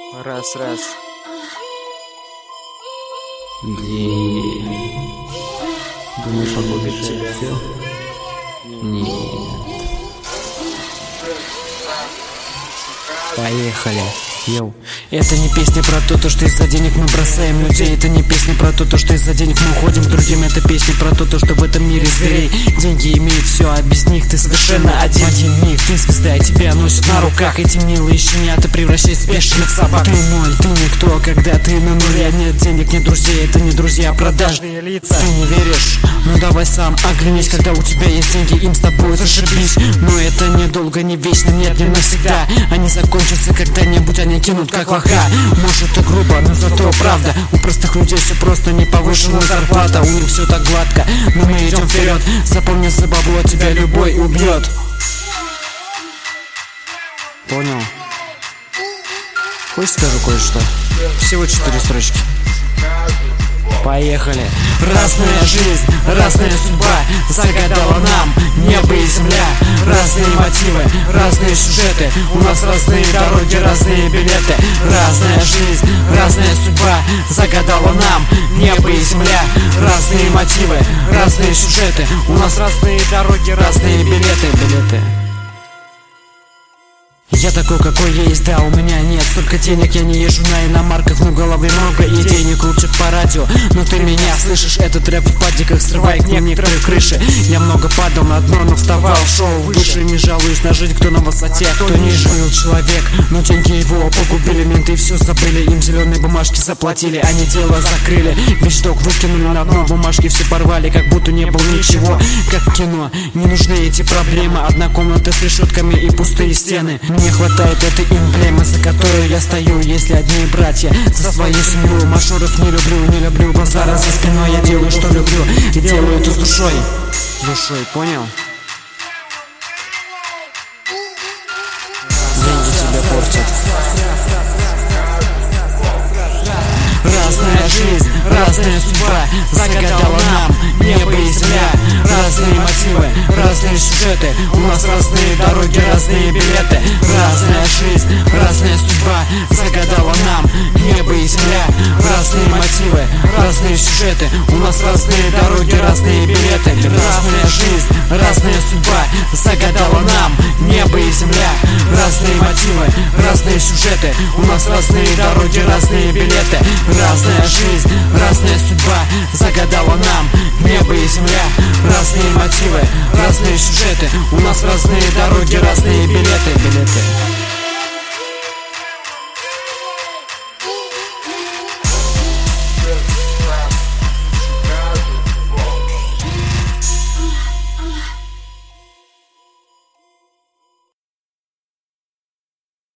Раз. Думаешь, он любит тебя? Нет. Поехали. Йоу. Это не песня про то, что из-за денег мы бросаем людей. Это не песня про то, что из-за денег мы уходим к другим. Это песня про то, что в этом мире зверей. Деньги имеют все, а без них ты совершенно один. Один миг, ты звезда, и тебя носят на руках эти милые щенята, превращаясь в бешеных собак. Ты ноль, ты никто, когда ты на нуле. Нет денег, нет друзей, это не друзья, продажные лица. Ты не веришь? Ну давай сам оглянись, когда у тебя есть деньги, им с тобой зашибись. Но это недолго, не вечно, нет, не навсегда. Они закончатся когда-нибудь, они кинут как лоха. Может и грубо, но зато правда. У простых людей все просто, не повышенная зарплата. У них все так гладко, но мы идем вперед. Запомни, за бабло тебя любой убьет. Понял? Хочешь скажу кое-что? Всего 4 строчки. Поехали. Разная жизнь, разная судьба загадала нам небо и земля. Разные мотивы, разные сюжеты, у нас разные дороги, разные билеты. Разная жизнь, разная судьба загадала нам небо и земля. Разные мотивы, разные сюжеты, у нас разные дороги, разные билеты. Я такой, какой есть, да, у меня нет столько денег, я не езжу на иномарках, но в голове много идей, не крутят по радио. Но ты меня слышишь, этот рэп в падиках срывает некоторые крыши. Я много падал на дно, но вставал, шел выше. Не жалуюсь на жизнь, кто на высоте, кто ниже. Был человек, но деньги его погубили, менты все забыли, им зеленые бумажки заплатили, они дело закрыли. Вещдок выкинули на дно, бумажки все порвали, как будто не было ничего. Как в кино, не нужны эти проблемы, одна комната с решетками и пустые стены. Мне хватает этой эмблемы, за которую я стою, если одни братья за свою семью. Мажоров не люблю базара за спиной. Я делаю, что люблю, и делаю это с душой. Душой, понял? Деньги тебя портят. Разная жизнь, разная судьба загадала нам небо и земля. Разные мотивы, разные сюжеты, у нас разные дороги, разные билеты. Разная жизнь, разная судьба загадала нам небо и земля. Разные мотивы, разные сюжеты, у нас разные дороги, разные билеты. Разная жизнь, разная судьба загадала нам небо и земля. Разные мотивы, разные сюжеты, у нас разные дороги, разные билеты. Разная жизнь, разная судьба загадала нам небо и земля. Разные мотивы, разные сюжеты, у нас разные дороги, разные билеты.